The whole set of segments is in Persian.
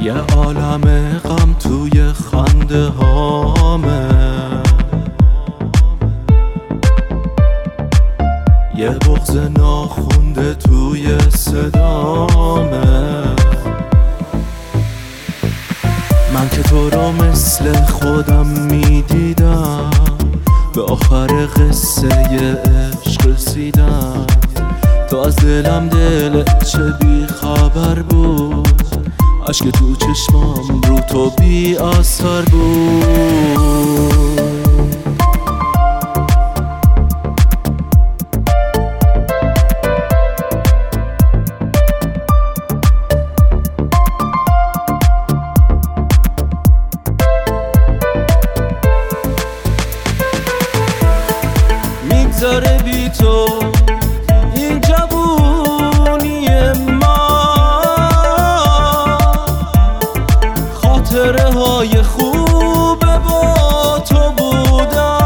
یه عالم غم توی خنده هامه، یه بغض ناخونده توی صدامه. من که تو رو مثل خودم میدیدم، به آخر قصه عشق رسیدم. تو از دلم دلت چه بی خبر بود، عشق تو چشمام رو تو بی اثر بود. میگذره بی تو این جوونی ما، خاطره های خوب با تو بودن.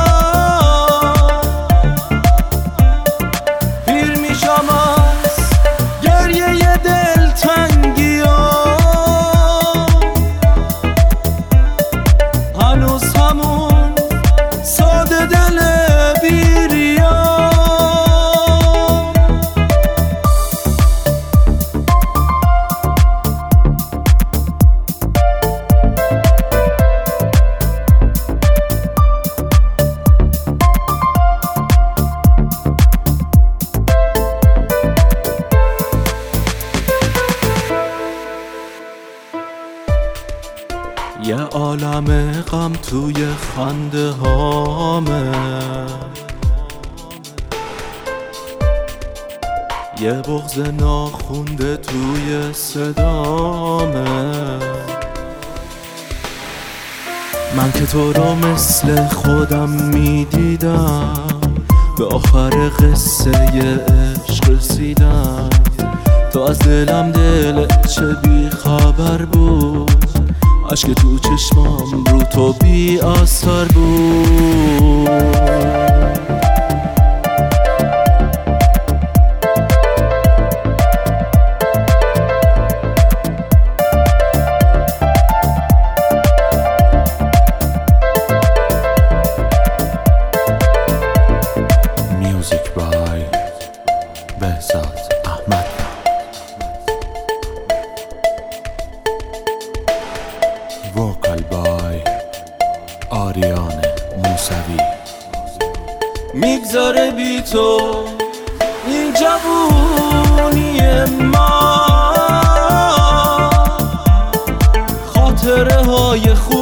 پیر میشم از گریه دلتنگی ها، هنوز همون ساده دل بیریا. یه عالم غم توی خنده هامه، یه بغض ناخونده توی صدامه. من که تو رو مثل خودم میدیدم، به آخر قصه عشق رسیدم. تو از دلم دلت چه بی خبر بود، عشق تو چشمام رو تو بی اثر بود. میوزیک بای بهزاد احمد، وکال بای آریان موسوی. میگذاره بی تو این جوونی ما، خاطره های خوب